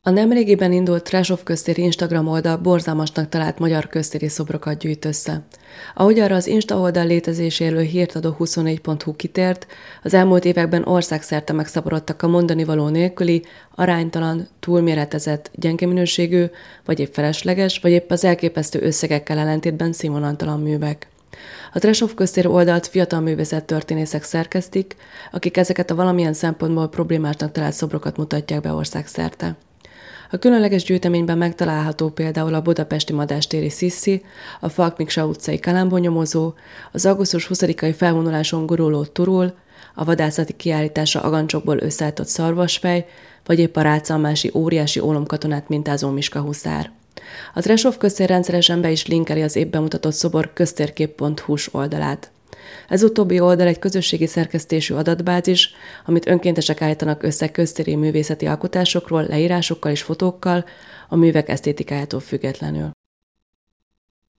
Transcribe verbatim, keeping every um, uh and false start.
A nemrégiben indult Threshold köztéri Instagram oldal borzalmasnak talált magyar köztéri szobrokat gyűjt össze. Ahogy arra az Insta oldal létezéséről hírt adó huszonnégy pont hu kitért, az elmúlt években országszerte megszaporodtak a mondani való nélküli, aránytalan, túlméretezett, gyenge minőségű, vagy épp felesleges, vagy épp az elképesztő összegekkel ellentétben színvonalantalan művek. A Threshold köztér oldalt fiatal művészettörténészek szerkesztik, akik ezeket a valamilyen szempontból problémásnak talált szobrokat mutatják be országszerte. A különleges gyűjteményben megtalálható például a budapesti Madástéri Sziszi, a Falk Miksa utcai Kalambonyomozó, az augusztus huszadikai felvonuláson guruló Turul, a vadászati kiállítása agancsokból összeállított szarvasfej, vagy épp a rácalmási óriási ólomkatonát mintázó Miska huszár. A Threshold köztér rendszeresen be is linkeli az épp bemutatott szobor köztérkép pont hu-s oldalát. Ez utóbbi oldal egy közösségi szerkesztésű adatbázis, amit önkéntesek állítanak össze köztéri művészeti alkotásokról, leírásokkal és fotókkal, a művek esztétikájától függetlenül.